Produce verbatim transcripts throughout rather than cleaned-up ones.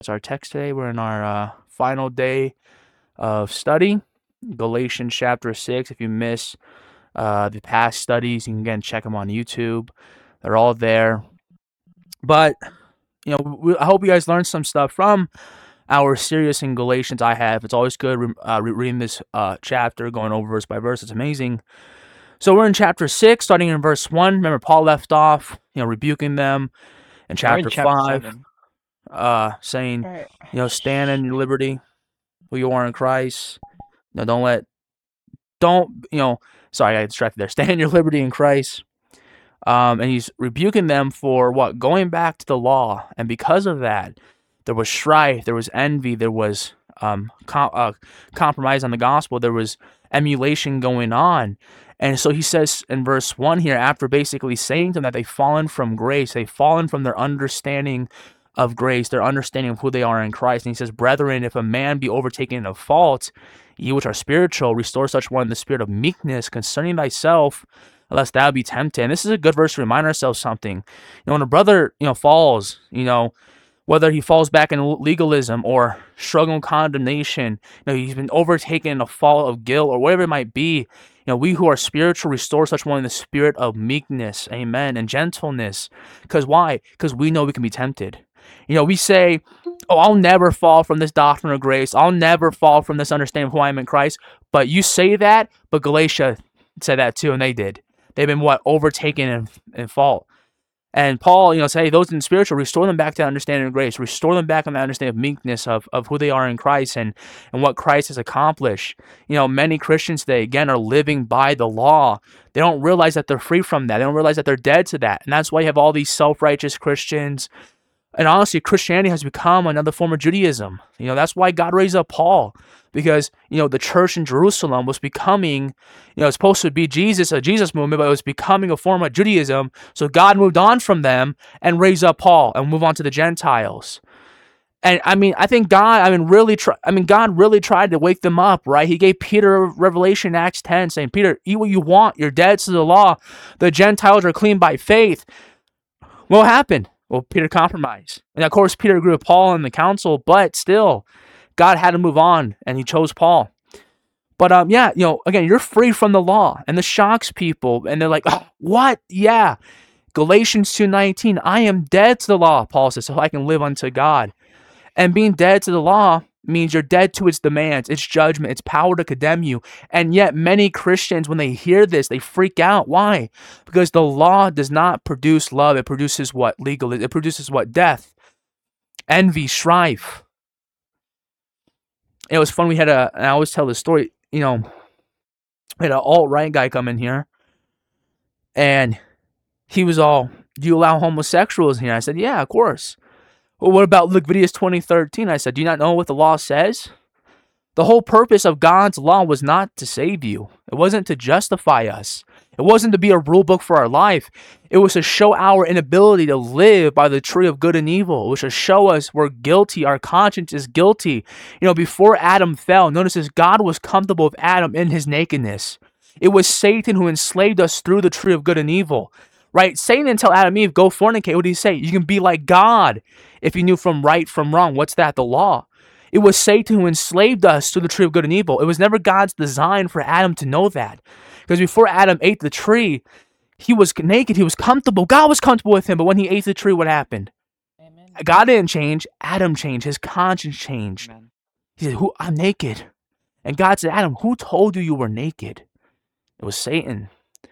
It's our text today. We're in our uh, final day of study, Galatians chapter six. If you miss uh, the past studies, you can again check them on YouTube. They're all there. But you know, we, I hope you guys learned some stuff from our series in Galatians. I have. It's always good uh, reading this uh, chapter, going over verse by verse. It's amazing. So we're in chapter six, starting in verse one. Remember, Paul left off, you know, rebuking them. In chapter, chapter five, seven. uh, saying, Right. you know, stand in your liberty, who you are in Christ. You know, don't let, don't, you know, sorry, I got distracted there. Stand in your liberty in Christ. Um, and he's rebuking them for what? Going back to the law. And because of that, there was strife, there was envy, there was um, com- uh, compromise on the gospel, there was emulation going on. And so he says in verse one here, after basically saying to them that they've fallen from grace, they've fallen from their understanding of grace, their understanding of who they are in Christ. And he says, brethren, if a man be overtaken in a fault, ye which are spiritual, restore such one in the spirit of meekness concerning thyself, lest thou be tempted. And this is a good verse to remind ourselves something. You know, when a brother, you know, falls, you know, whether he falls back in legalism or struggle in condemnation, you know, he's been overtaken in a fall of guilt or whatever it might be. You know, we who are spiritual restore such one in the spirit of meekness, amen, and gentleness. Because why? Because we know we can be tempted. You know, we say, oh, I'll never fall from this doctrine of grace. I'll never fall from this understanding of who I am in Christ. But you say that, but Galatia said that too, and they did. They've been, what, overtaken in, in fault. And Paul, you know, say those in spiritual, restore them back to understanding of grace, restore them back on the understanding of meekness of, of who they are in Christ and, and what Christ has accomplished. You know, many Christians today, again, are living by the law. They don't realize that they're free from that. They don't realize that they're dead to that. And that's why you have all these self-righteous Christians. And honestly, Christianity has become another form of Judaism. You know, that's why God raised up Paul, because, you know, the church in Jerusalem was becoming, you know, it's supposed to be Jesus, a Jesus movement, but it was becoming a form of Judaism. So God moved on from them and raised up Paul and move on to the Gentiles. And I mean, I think God, I mean, really, try, I mean, God really tried to wake them up, right? He gave Peter Revelation Acts ten, saying, Peter, eat what you want. You're dead to the law. The Gentiles are clean by faith. What happened? Well, Peter compromised. And of course, Peter agreed with Paul in the council, but still, God had to move on, and he chose Paul. But um, yeah, you know, again, you're free from the law, and this shocks people, and they're like, oh, what? Yeah. Galatians two nineteen, I am dead to the law, Paul says, so I can live unto God. And being dead to the law means you're dead to its demands, its judgment, its power to condemn you. And yet many Christians, when they hear this, they freak out. Why? Because the law does not produce love. It produces what? Legalism. It produces what? Death, envy, strife. It was fun. We had a, and I always tell this story, you know, we had an alt-right guy come in here, and he was all, do you allow homosexuals in here? I said, yeah, of course. Well, what about Leviticus twenty thirteen? I said, do you not know what the law says? The whole purpose of God's law was not to save you. It wasn't to justify us. It wasn't to be a rule book for our life. It was to show our inability to live by the tree of good and evil. It was to show us we're guilty. Our conscience is guilty. You know, before Adam fell, notice this, God was comfortable with Adam in his nakedness. It was Satan who enslaved us through the tree of good and evil. Right? Satan didn't tell Adam and Eve, go fornicate. What did he say? You can be like God if you knew from right from wrong. What's that? The law. It was Satan who enslaved us to the tree of good and evil. It was never God's design for Adam to know that. Because before Adam ate the tree, he was naked. He was comfortable. God was comfortable with him. But when he ate the tree, what happened? Amen. God didn't change. Adam changed. His conscience changed. Amen. He said, "Who? I'm naked." And God said, Adam, who told you you were naked? It was Satan.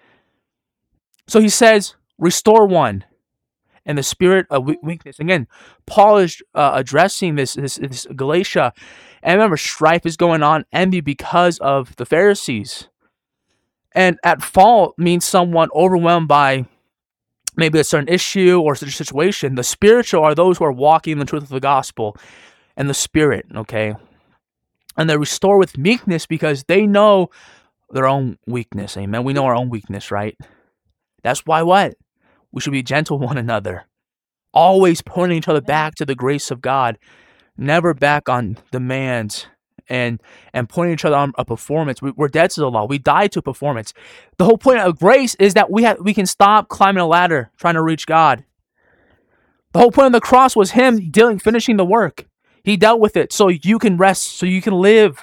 So he says, restore one in the spirit of weakness. Again, Paul is uh, addressing this, this, this Galatia. And remember, strife is going on, envy because of the Pharisees. And at fault means someone overwhelmed by maybe a certain issue or such a situation. The spiritual are those who are walking in the truth of the gospel and the spirit, okay? And they restore with meekness because they know their own weakness, amen? We know our own weakness, right? That's why what? We should be gentle with one another. Always pointing each other back to the grace of God. Never back on demands and and pointing each other on a performance. We, we're dead to the law. We died to performance. The whole point of grace is that we have we can stop climbing a ladder trying to reach God. The whole point of the cross was him dealing, finishing the work. He dealt with it so you can rest, so you can live.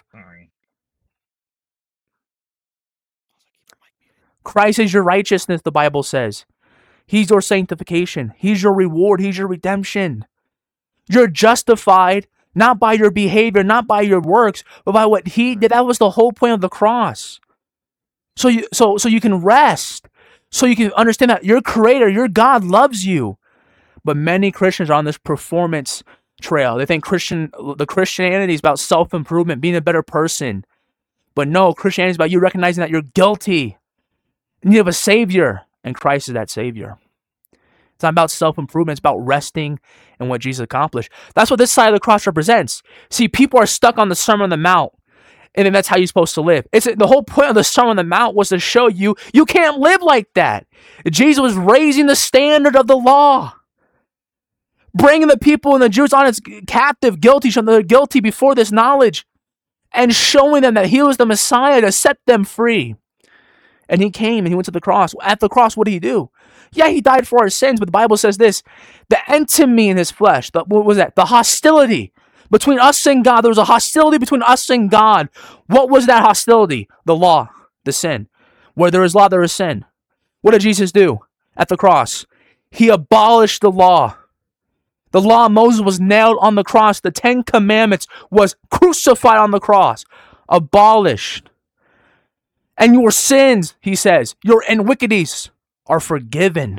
Christ is your righteousness, the Bible says. He's your sanctification. He's your reward. He's your redemption. You're justified not by your behavior, not by your works, but by what he did. That was the whole point of the cross. So you, so, so you can rest. So you can understand that your Creator, your God loves you. But many Christians are on this performance trail. They think Christian, the Christianity is about self-improvement, being a better person. But no, Christianity is about you recognizing that you're guilty. And you have a Savior, and Christ is that Savior. It's not about self-improvement. It's about resting in what Jesus accomplished. That's what this side of the cross represents. See, people are stuck on the Sermon on the Mount, and then that's how you're supposed to live. It's the whole point of the Sermon on the Mount was to show you you can't live like that. Jesus was raising the standard of the law, bringing the people and the Jews on as captive, guilty, showing they're guilty before this knowledge, and showing them that he was the Messiah to set them free. And he came and he went to the cross. At the cross, what did he do? Yeah, he died for our sins, but the Bible says this, the enmity in his flesh, the, what was that? The hostility between us and God. There was a hostility between us and God. What was that hostility? The law, the sin. Where there is law, there is sin. What did Jesus do at the cross? He abolished the law. The law of Moses was nailed on the cross. The Ten Commandments was crucified on the cross, abolished. And your sins, he says, your iniquities are forgiven.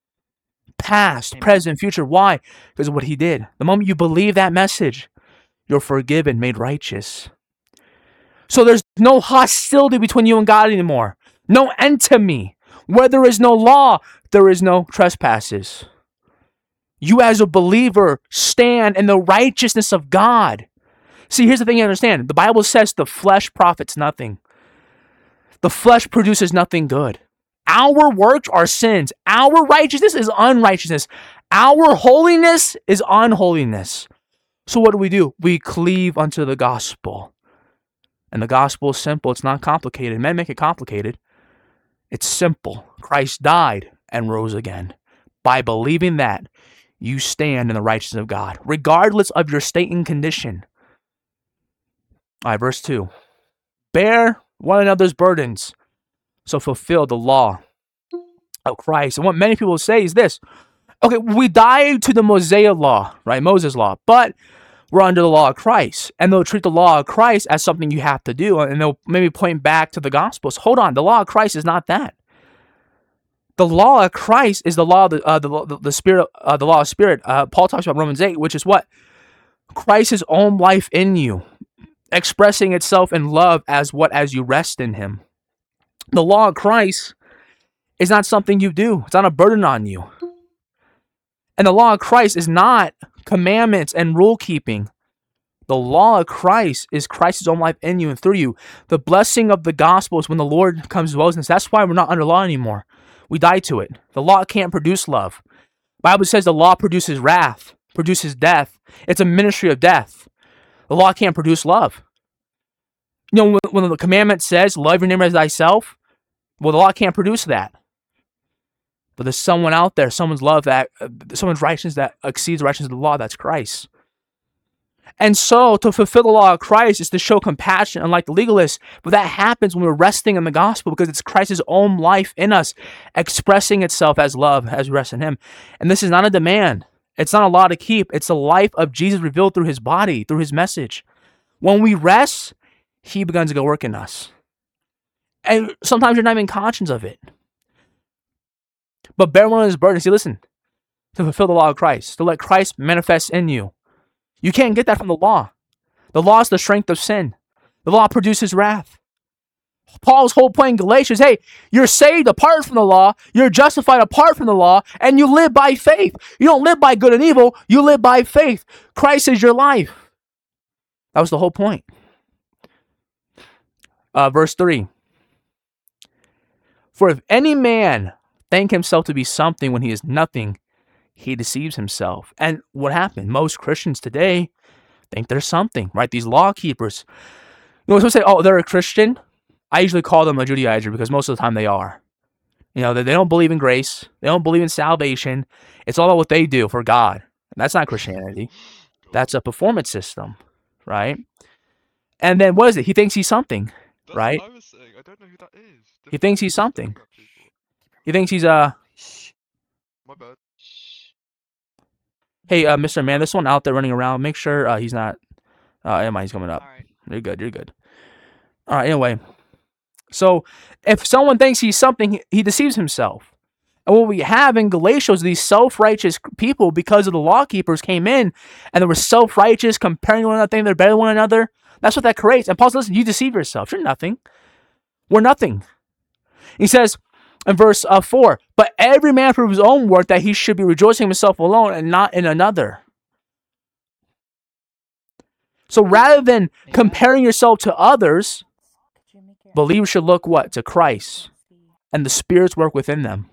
Past, present, future. Why? Because of what he did. The moment you believe that message, you're forgiven, made righteous. So there's no hostility between you and God anymore. No enmity. Where there is no law, there is no trespasses. You as a believer stand in the righteousness of God. See, here's the thing you understand. The Bible says the flesh profits nothing. The flesh produces nothing good. Our works are sins. Our righteousness is unrighteousness. Our holiness is unholiness. So what do we do? We cleave unto the gospel. And the gospel is simple. It's not complicated. Men make it complicated. It's simple. Christ died and rose again. By believing that, you stand in the righteousness of God, regardless of your state and condition. All right, verse two. Bear one another's burdens, so fulfill the law of Christ. And what many people say is this. Okay, we died to the Mosaic law, right? Moses' law, but we're under the law of Christ. And they'll treat the law of Christ as something you have to do. And they'll maybe point back to the Gospels. Hold on, the law of Christ is not that. The law of Christ is the law of the, uh, the, the, the spirit, uh, the law of spirit. Uh, Paul talks about Romans eight, which is what? Christ's own life in you, expressing itself in love as what? As you rest in him. The law of Christ is not something you do. It's not a burden on you. And the law of Christ is not commandments and rule keeping. The law of Christ is Christ's own life in you and through you. The blessing of the gospel is when the Lord comes to dwell in us. That's why we're not under law anymore. We die to it. The law can't produce love. The Bible says the law produces wrath, produces death. It's a ministry of death. The law can't produce love. You know, when, when the commandment says, love your neighbor as thyself, well, the law can't produce that. But there's someone out there, someone's love, that, uh, someone's righteousness that exceeds the righteousness of the law. That's Christ. And so, to fulfill the law of Christ is to show compassion, unlike the legalists. But that happens when we're resting in the gospel, because it's Christ's own life in us, expressing itself as love, as we rest in him. And this is not a demand. It's not a law to keep. It's the life of Jesus revealed through his body, through his message. When we rest, he begins to go work in us. And sometimes you're not even conscious of it. But bear one of his burdens. See, listen, to fulfill the law of Christ, to let Christ manifest in you. You can't get that from the law. The law is the strength of sin. The law produces wrath. Paul's whole point in Galatians, hey, you're saved apart from the law, you're justified apart from the law, and you live by faith. You don't live by good and evil, you live by faith. Christ is your life. That was the whole point. Uh, verse three. For if any man think himself to be something when he is nothing, he deceives himself. And what happened? Most Christians today think they're something, right? These law keepers. You know, someone say, oh, they're a Christian. I usually call them a Judaizer because most of the time they are. You know, they, they don't believe in grace. They don't believe in salvation. It's all about what they do for God. And that's not Christianity. That's a performance system, right? And then what is it? He thinks he's something, That's right? what I was saying. I don't know who that is. He thinks he's something. That people. He thinks he's uh. My bad. Hey, uh, Mister Man, this one out there running around. Make sure uh, he's not. Uh, never mind, he's coming up. All right. You're good. You're good. All right. Anyway, so if someone thinks he's something, he, he deceives himself. And what we have in Galatia is these self-righteous people, because of the law keepers came in, and they were self-righteous, comparing one another, thinking they're better than one another. That's what that creates. And Paul says, listen, you deceive yourself. You're nothing. We're nothing. He says in verse uh, four, but every man for his own work, that he should be rejoicing himself alone and not in another. So rather than comparing yourself to others, believers should look what? To Christ and the Spirit's work within them.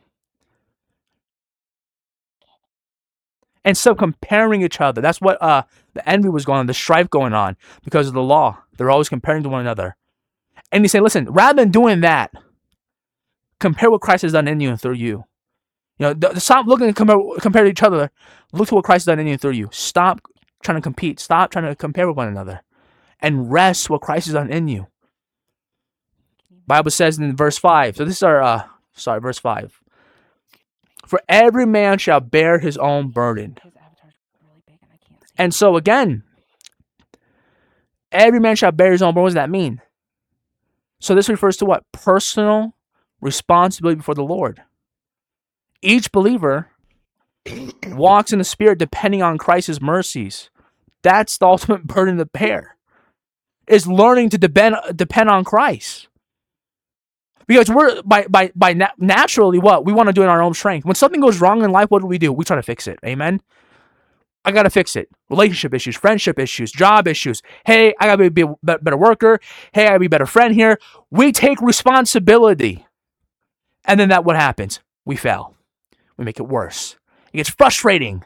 And so comparing each other. That's what uh, the envy was going on, the strife going on because of the law. They're always comparing to one another. And he's saying, listen, rather than doing that, compare what Christ has done in you and through you. You know, stop looking to compare, compare to each other. Look to what Christ has done in you and through you. Stop trying to compete. Stop trying to compare with one another. And rest what Christ has done in you. Bible says in verse five. So this is our, uh, sorry, verse five. For every man shall bear his own burden. And so again, every man shall bear his own burden. What does that mean? So this refers to what? Personal responsibility before the Lord. Each believer walks in the Spirit depending on Christ's mercies. That's the ultimate burden to bear. Is learning to depend depend on Christ. Because we're by by by na- naturally what we want to do in our own strength. When something goes wrong in life, what do we do? We try to fix it. Amen. I gotta fix it. Relationship issues, friendship issues, job issues. Hey, I gotta be a better worker. Hey, I gotta be a better friend here. We take responsibility, and then that what happens? We fail. We make it worse. It gets frustrating.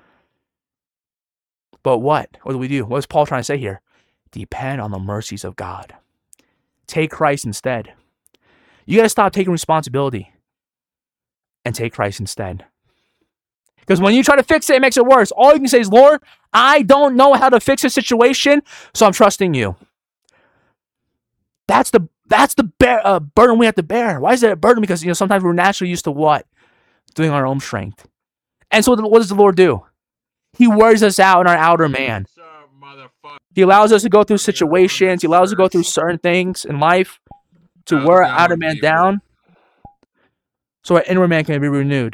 But what? What do we do? What is Paul trying to say here? Depend on the mercies of God. Take Christ instead. You got to stop taking responsibility and take Christ instead. Because when you try to fix it, it makes it worse. All you can say is, Lord, I don't know how to fix a situation, so I'm trusting you. That's the that's the bear, uh, burden we have to bear. Why is it a burden? Because you know sometimes we're naturally used to what? Doing our own strength. And so what does the Lord do? He wears us out in our outer man. He allows us to go through situations. He allows us to go through certain things in life to wear our outer man down so our inner man can be renewed.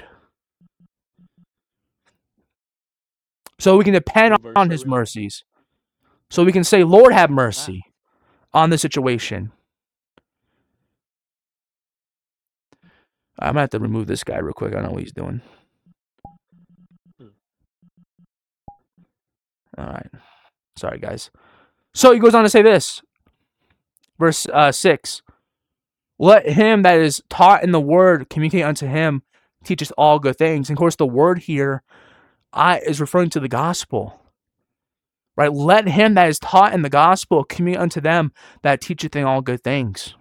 So we can depend on his mercies. So we can say, Lord, have mercy on the situation. I'm going to have to remove this guy real quick. I don't know what he's doing. All right. Sorry, guys. So he goes on to say this. Verse uh, six. Let him that is taught in the word communicate unto him, teacheth all good things. And of course, the word here I, is referring to the gospel. Right? Let him that is taught in the gospel communicate unto them that teacheth in all good things.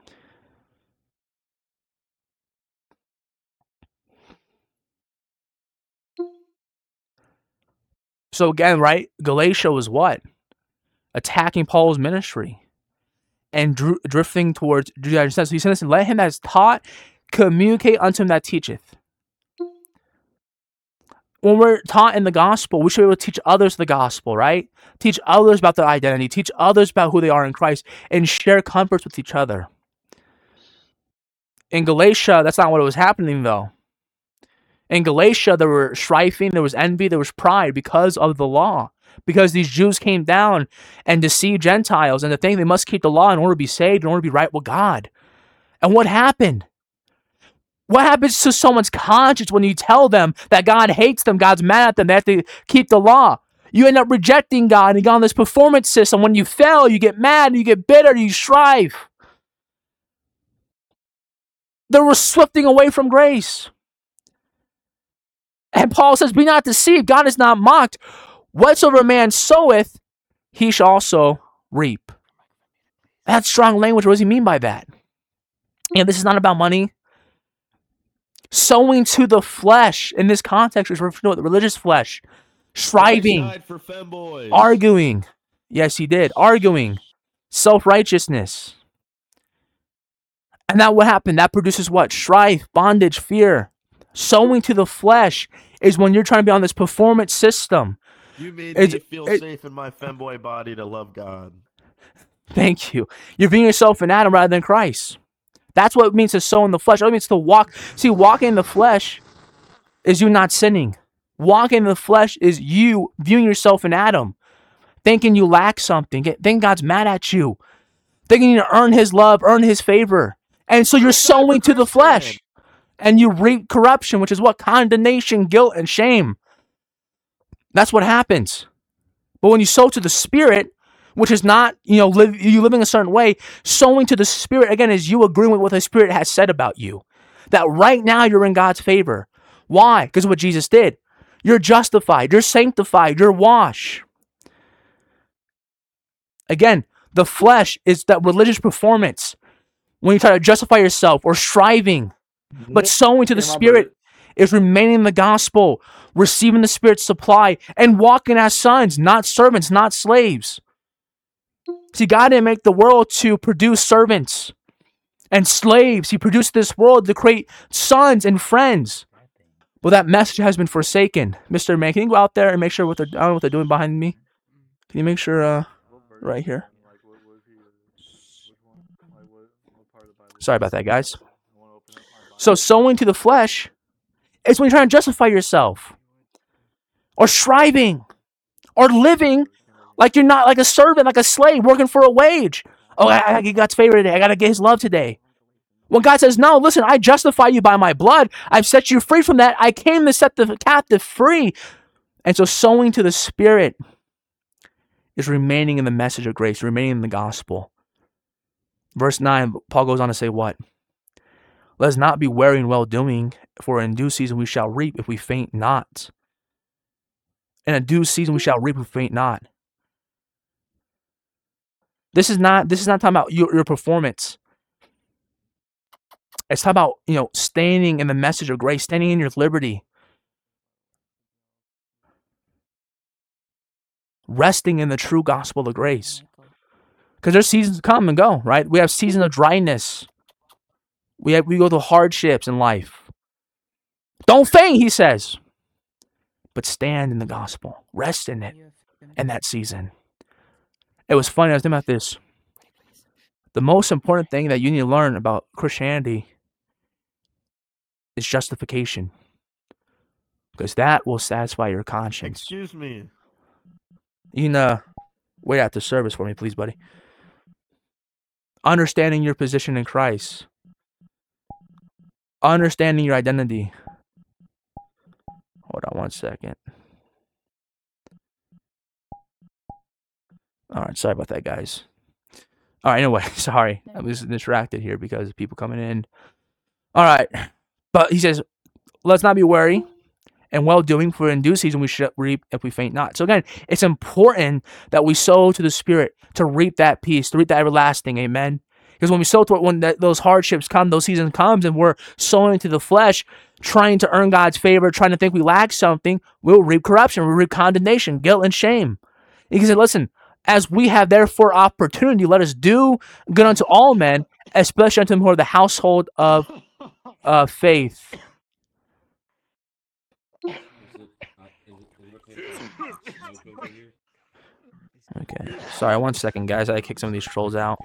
So again, right? Galatia was what? Attacking Paul's ministry and dr- drifting towards Judaism. So he said, listen, let him that is taught communicate unto him that teacheth. When we're taught in the gospel, we should be able to teach others the gospel, right? Teach others about their identity, teach others about who they are in Christ, and share comforts with each other. In Galatia, that's not what was happening, though. In Galatia, there were strifing, there was envy, there was pride because of the law. Because these Jews came down and deceived Gentiles, and they think they must keep the law in order to be saved, in order to be right with God. And what happened? What happens to someone's conscience when you tell them that God hates them, God's mad at them, they have to keep the law? You end up rejecting God and you go on this performance system. When you fail, you get mad, you get bitter, you strive. They were swifting away from grace. And Paul says, be not deceived, God is not mocked. Whatsoever a man soweth, he shall also reap. That's strong language. What does he mean by that? You know, this is not about money. Sowing to the flesh in this context is referring to the religious flesh. striving, Christ died for femboys. arguing. Yes, he did. Arguing. Self-righteousness. And that what happened? That produces what? Strife, bondage, fear. Sowing to the flesh is when you're trying to be on this performance system. You made It's- me feel it- safe in my femboy body to love God. Thank you. You're viewing yourself in Adam rather than Christ. That's what it means to sow in the flesh. It means to walk. See, walking in the flesh is you not sinning. Walking in the flesh is you viewing yourself in Adam, thinking you lack something, thinking God's mad at you, thinking you earn his love, earn his favor. And so you're sowing to the flesh. And you reap corruption, which is what? Condemnation, guilt, and shame. That's what happens. But when you sow to the Spirit, which is not, you know, live, you living a certain way, sowing to the Spirit, again, is you agreeing with what the Spirit has said about you. That right now you're in God's favor. Why? Because of what Jesus did. You're justified. You're sanctified. You're washed. Again, the flesh is that religious performance. When you try to justify yourself or striving. But sowing to the Spirit is remaining in the gospel, receiving the Spirit's supply, and walking as sons, not servants, not slaves. See, God didn't make the world to produce servants and slaves. He produced this world to create sons and friends. But that message has been forsaken. Mister Man, can you go out there and make sure what they're, I don't know what they're doing behind me? Can you make sure, uh, right here? Sorry about that, guys. So sowing to the flesh is when you're trying to justify yourself, or striving, or living like you're not like a servant, like a slave, working for a wage. Oh, I gotta get God's favor today. I gotta get his love today. When God says, no, listen, I justify you by my blood. I've set you free from that. I came to set the captive free. And so sowing to the Spirit is remaining in the message of grace, remaining in the gospel. Verse nine, Paul goes on to say what? Let us not be weary in well-doing, for in due season we shall reap if we faint not. In a due season we shall reap if we faint not. This is not, this is not talking about your, your performance. It's talking about, you know, standing in the message of grace, standing in your liberty. Resting in the true gospel of grace. Because there's seasons come and go, right? We have seasons of dryness. We have, we go through hardships in life. Don't faint, he says. But stand in the gospel. Rest in it. In that season. It was funny, I was thinking about this. The most important thing that you need to learn about Christianity is justification. Because that will satisfy your conscience. Excuse me. You can uh, wait at the service for me, please, buddy. Understanding your position in Christ. Understanding your identity. Hold on one second. Alright, sorry about that, guys. Alright, anyway, sorry. I was distracted here because of people coming in. Alright. But he says, let's not be weary and well-doing, for in due season we should reap if we faint not. So again, it's important that we sow to the Spirit to reap that peace, to reap that everlasting. Amen. Because when we sow to it, when that, those hardships come, those seasons comes, and we're sowing to the flesh, trying to earn God's favor, trying to think we lack something, we'll reap corruption, we'll reap condemnation, guilt, and shame. He said, listen, as we have therefore opportunity, let us do good unto all men, especially unto them who are the household of uh, faith. Okay, sorry, one second, guys. I gotta kick some of these trolls out.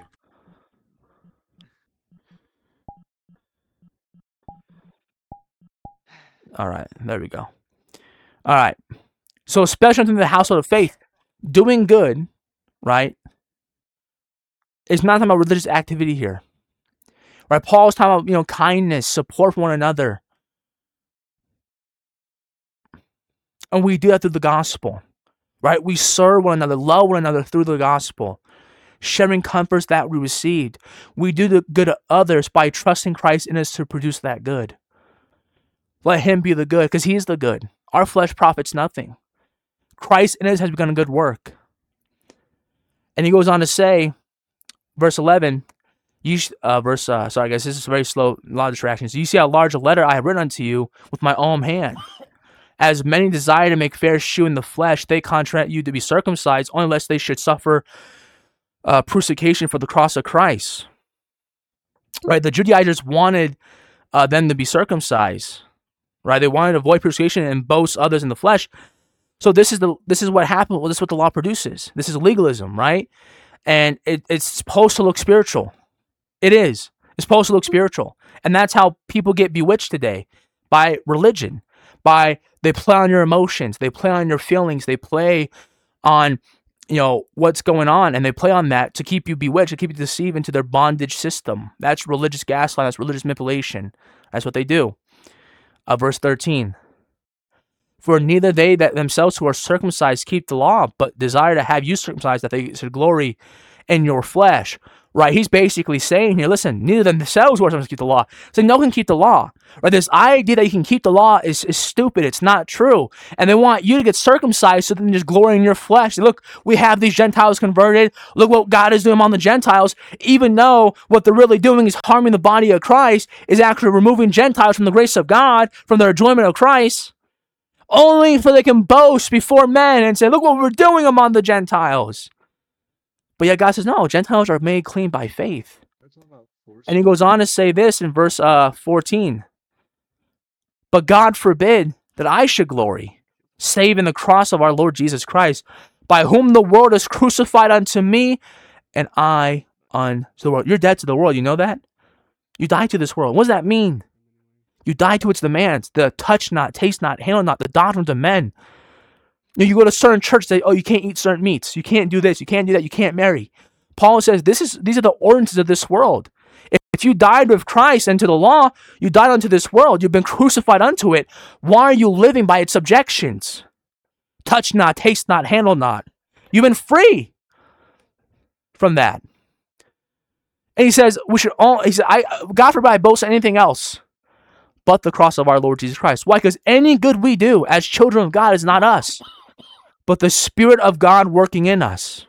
All right, there we go. All right, so especially unto the household of faith, doing good, right? It's not talking about religious activity here, right? Paul's talking about, you know, kindness, support for one another, and we do that through the gospel. Right? We serve one another, love one another through the gospel, sharing comforts that we received. We do the good of others by trusting Christ in us to produce that good. Let him be the good, because he is the good. Our flesh profits nothing. Christ in us has begun a good work. And he goes on to say, verse eleven, you sh- uh, verse, uh, sorry guys, this is very slow, a lot of distractions. You see how large a letter I have written unto you with my own hand. As many desire to make fair shew in the flesh, they contract you to be circumcised, only lest they should suffer uh, crucifixion for the cross of Christ. Right? The Judaizers wanted uh, them to be circumcised. Right? They wanted to avoid persecution and boast others in the flesh. So this is the this is what happened. Well, this is what the law produces. This is legalism, right? And it, it's supposed to look spiritual. It is. It's supposed to look spiritual. And that's how people get bewitched today, by religion. By they play on your emotions, they play on your feelings, they play on, you know, what's going on, and they play on that to keep you bewitched, to keep you deceived into their bondage system. That's religious gaslight. That's religious manipulation. That's what they do. Uh, verse thirteen. For neither they that themselves who are circumcised keep the law, but desire to have you circumcised, that they should glory in your flesh. Right? He's basically saying here, listen, neither themselves who are circumcised keep the law. So no one can keep the law. Right? This idea that you can keep the law is, is stupid. It's not true. And they want you to get circumcised so they can just glory in your flesh. Look, we have these Gentiles converted. Look what God is doing among the Gentiles, even though what they're really doing is harming the body of Christ, is actually removing Gentiles from the grace of God, from their enjoyment of Christ, only so they can boast before men and say, look what we're doing among the Gentiles. But yet God says, no, Gentiles are made clean by faith. And he goes on to say this in verse uh, fourteen. But God forbid that I should glory, save in the cross of our Lord Jesus Christ, by whom the world is crucified unto me, and I unto the world. You're dead to the world, you know that? You died to this world. What does that mean? You die to its demands, the touch not, taste not, handle not, the doctrines of men. You, know, you go to certain church, say, oh, you can't eat certain meats. You can't do this. You can't do that. You can't marry. Paul says this is these are the ordinances of this world. If, if you died with Christ unto the law, you died unto this world. You've been crucified unto it. Why are you living by its subjections? Touch not, taste not, handle not. You've been free from that. And he says, we should all, he said, I, God forbid I boast anything else but the cross of our Lord Jesus Christ. Why? Because any good we do as children of God is not us, but the Spirit of God working in us.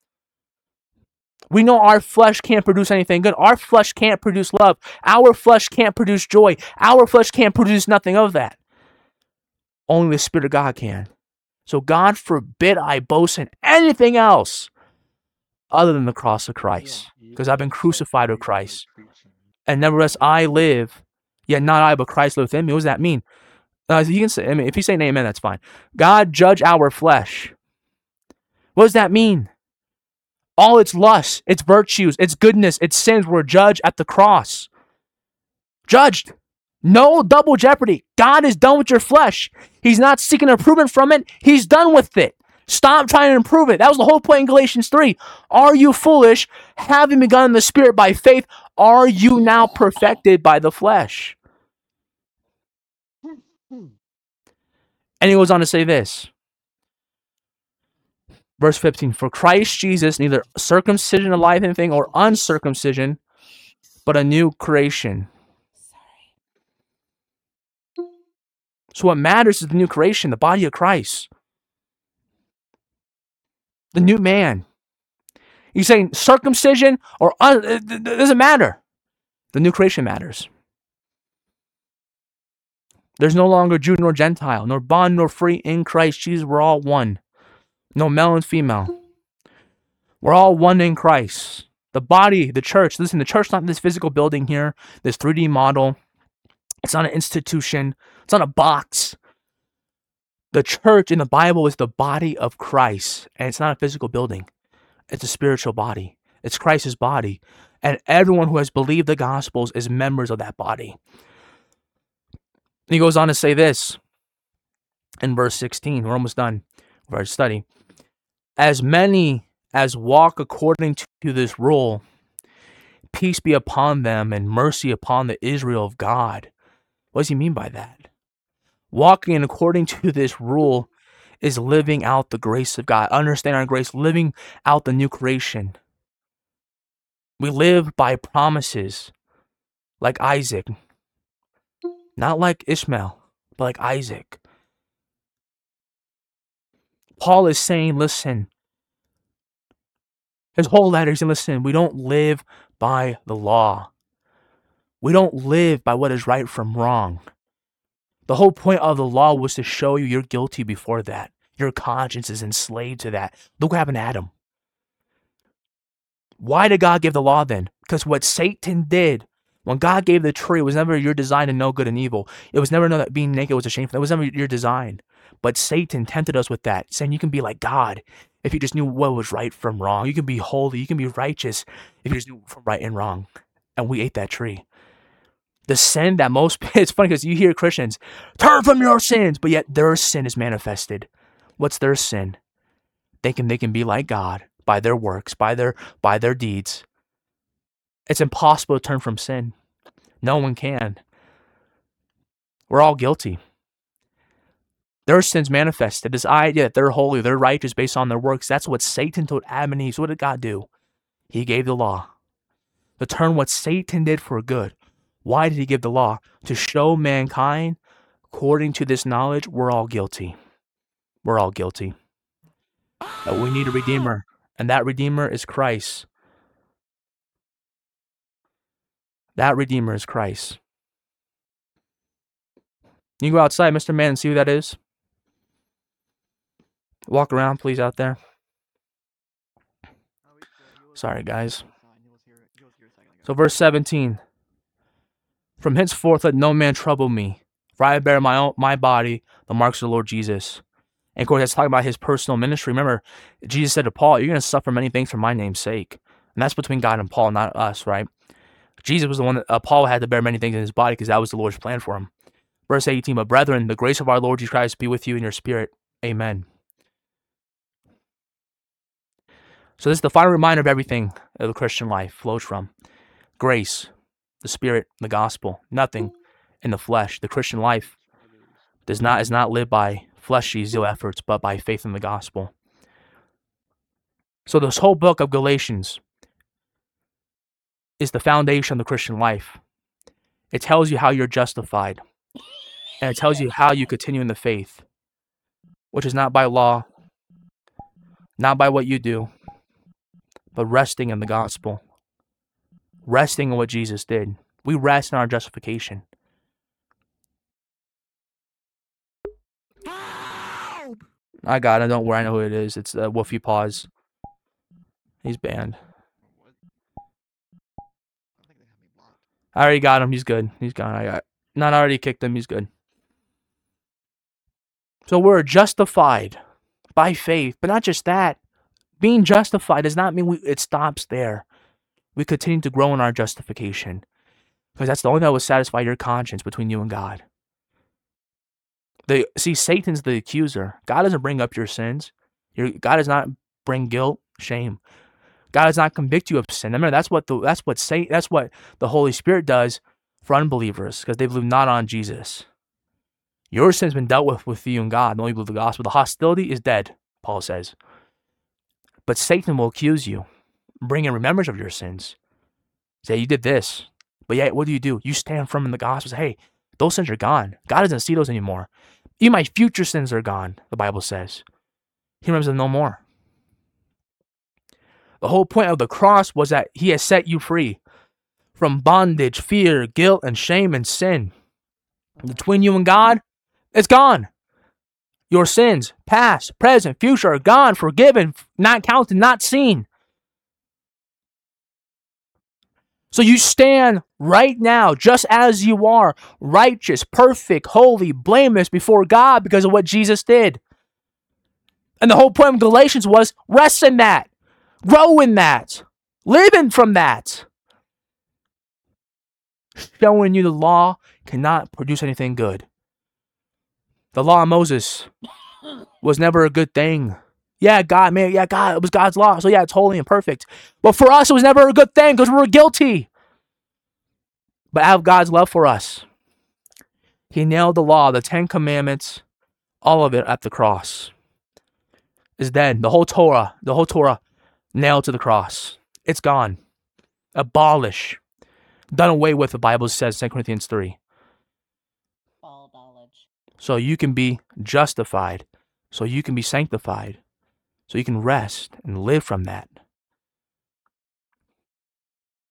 We know our flesh can't produce anything good. Our flesh can't produce love. Our flesh can't produce joy. Our flesh can't produce nothing of that. Only the Spirit of God can. So God forbid I boast in anything else other than the cross of Christ, because I've been crucified with Christ. And nevertheless I live, yet not I, but Christ liveth in me. What does that mean? Uh, you can say, I mean, if you say amen, that's fine. God judge our flesh. What does that mean? All its lusts, its virtues, its goodness, its sins were judged at the cross. Judged. No double jeopardy. God is done with your flesh. He's not seeking improvement from it. He's done with it. Stop trying to improve it. That was the whole point in Galatians three. Are you foolish? Having begun in the Spirit by faith, are you now perfected by the flesh? And he goes on to say this. Verse fifteen, for Christ Jesus, neither circumcision alive anything or uncircumcision, but a new creation. So what matters is the new creation, the body of Christ. The new man. He's saying circumcision or un- it doesn't matter. The new creation matters. There's no longer Jew nor Gentile, nor bond nor free in Christ Jesus. We're all one. No male and female. We're all one in Christ. The body, the church. Listen, the church is not this physical building here, this three D model. It's not an institution. It's not a box. The church in the Bible is the body of Christ, and it's not a physical building. It's a spiritual body. It's Christ's body, and everyone who has believed the Gospels is members of that body. And he goes on to say this in verse sixteen. We're almost done with our study. As many as walk according to this rule, peace be upon them and mercy upon the Israel of God. What does he mean by that? Walking according to this rule is living out the grace of God. Understand our grace, living out the new creation. We live by promises like Isaac. Not like Ishmael, but like Isaac. Paul is saying, listen, his whole letter, he's saying, listen, we don't live by the law. We don't live by what is right from wrong. The whole point of the law was to show you you're guilty before that. Your conscience is enslaved to that. Look what happened to Adam. Why did God give the law then? Because what Satan did, when God gave the tree, it was never your design to know good and evil. It was never know that being naked was a shameful. It was never your design. But Satan tempted us with that, saying you can be like God if you just knew what was right from wrong. You can be holy. You can be righteous if you just knew from right and wrong. And we ate that tree. The sin that most, it's funny because you hear Christians, turn from your sins, but yet their sin is manifested. What's their sin? Thinking they can be like God by their works, by their by their deeds. It's impossible to turn from sin. No one can. We're all guilty. Their sins manifested. This idea that they're holy, they're righteous based on their works. That's what Satan told Adam and Eve. So what did God do? He gave the law. To turn what Satan did for good. Why did he give the law? To show mankind, according to this knowledge, we're all guilty. We're all guilty. But we need a Redeemer. And that Redeemer is Christ. That Redeemer is Christ. You can go outside, Mister Man, and see who that is. Walk around, please, out there. Sorry, guys. So verse seventeen. From henceforth let no man trouble me, for I bear my own, my body the marks of the Lord Jesus. And of course, that's talking about his personal ministry. Remember, Jesus said to Paul, you're going to suffer many things for my name's sake. And that's between God and Paul, not us, right? Jesus was the one that uh, Paul had to bear many things in his body because that was the Lord's plan for him. Verse eighteen, but brethren, the grace of our Lord Jesus Christ be with you in your spirit. Amen. So this is the final reminder of everything of the Christian life flows from. Grace, the Spirit, the gospel, nothing in the flesh. The Christian life does not is not lived by fleshy zeal efforts, but by faith in the gospel. So this whole book of Galatians is the foundation of the Christian life. It tells you how you're justified. And it tells you how you continue in the faith, which is not by law, not by what you do, but resting in the gospel. Resting in what Jesus did. We rest in our justification. I got it. Don't worry. I know who it is. It's uh, Wolfie Paws. He's banned. I already got him. He's good. He's gone. I got. Not already kicked him. He's good. So we're justified by faith, but not just that. Being justified does not mean we, it stops there. We continue to grow in our justification because that's the only thing that will satisfy your conscience between you and God. The, see, Satan's the accuser. God doesn't bring up your sins. Your, God does not bring guilt, shame. God does not convict you of sin. Remember, that's what the that's what Satan, that's what the Holy Spirit does for unbelievers because they believe not on Jesus. Your sin's been dealt with with you and God. The only believe the gospel. The hostility is dead, Paul says. But Satan will accuse you, bring in remembrance of your sins. Say you did this, but yet what do you do? You stand firm in the gospel. Say, hey, those sins are gone. God doesn't see those anymore. Even my future sins are gone, the Bible says. He remembers them no more. The whole point of the cross was that he has set you free from bondage, fear, guilt, and shame and sin. Between you and God, it's gone. Your sins, past, present, future, are gone, forgiven, not counted, not seen. So you stand right now, just as you are, righteous, perfect, holy, blameless before God because of what Jesus did. And the whole point of Galatians was rest in that, grow in that, live in from that. Showing you the law cannot produce anything good. The law of Moses was never a good thing. Yeah, God, man, yeah, God, it was God's law. So yeah, it's holy and perfect. But for us, it was never a good thing because we were guilty. But out of God's love for us, he nailed the law, the Ten Commandments, all of it at the cross. Is dead. The whole Torah, the whole Torah nailed to the cross. It's gone. Abolish. Done away with, the Bible says, Second Corinthians three. All knowledge. So you can be justified. So you can be sanctified. So you can rest and live from that.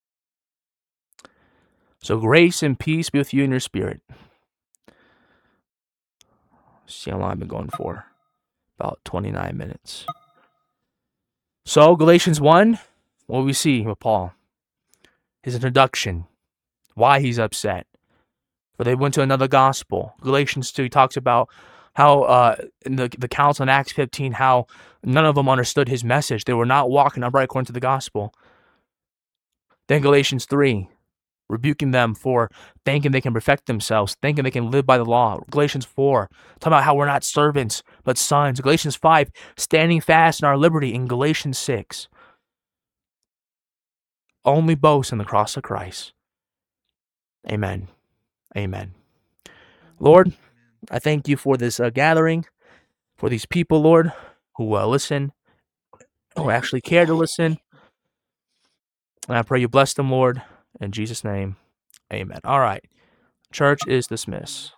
So grace and peace be with you in your spirit. See how long I've been going for. About twenty-nine minutes. So, Galatians one, what we see with Paul? His introduction. Why he's upset. But they went to another gospel. Galatians two, he talks about how uh, in the, the council in Acts fifteen, how none of them understood his message. They were not walking upright according to the gospel. Then Galatians three, rebuking them for thinking they can perfect themselves, thinking they can live by the law. Galatians four, talking about how we're not servants, but sons. Galatians five, standing fast in our liberty. In Galatians six, only boast in the cross of Christ. Amen. Amen. Lord, I thank you for this uh, gathering, for these people, Lord, who uh, listen, who actually care to listen. And I pray you bless them, Lord. In Jesus' name, amen. All right. Church is dismissed.